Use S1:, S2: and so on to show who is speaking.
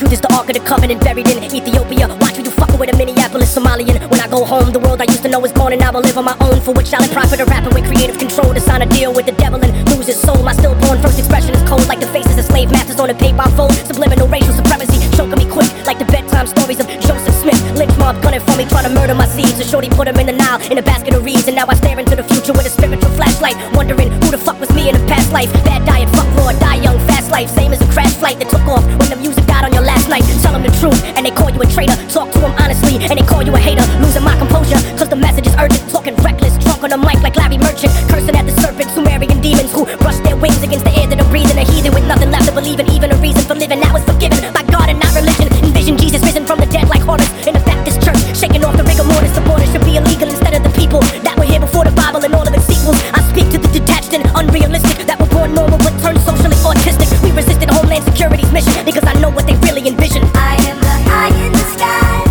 S1: truth is the Ark of the Covenant buried in Ethiopia. Watch me, you fucking with a Minneapolis Somalian. When I go home, the world I used to know is gone, and I will live on my own. For which I'll profit a rapper with creative control to sign a deal with the devil and lose his soul. My stillborn first expression is cold, like the faces of slave masters on a paper fold. Subliminal racial supremacy choking me quick, like the bedtime stories of Joseph Smith. Lynch mob gunning for me, trying to murder my seeds. So shorty put him in the Nile in a basket of reeds, and now I stare into the future with a spiritual flashlight, wondering who the fuck was me in a past life. Bad diet, fuck raw, die young, fast life, same as a crash flight that took off when the music died on your last night. Tell them the truth, and they call you a traitor. Talk to them honestly, and they call you a hater. Losing my composure, cause the message is urgent. Talking reckless, drunk on the mic like Larry Merchant. Cursing at the serpents, Sumerian demons who brush their wings against the air that are breathing. A heathen with nothing left to believe in, even a reason for living. Now it's forgiven by God and not religion. Envision Jesus risen from the dead like Horus in the Baptist church, shaking off the rigor mortis. The border should be illegal instead of the people that were here before the Bible and all of its sequels. I speak to the detached and unrealistic that were born normal but turned socially autistic. We resisted Homeland Security's mission because I know what they really envision.
S2: I am the eye in the sky.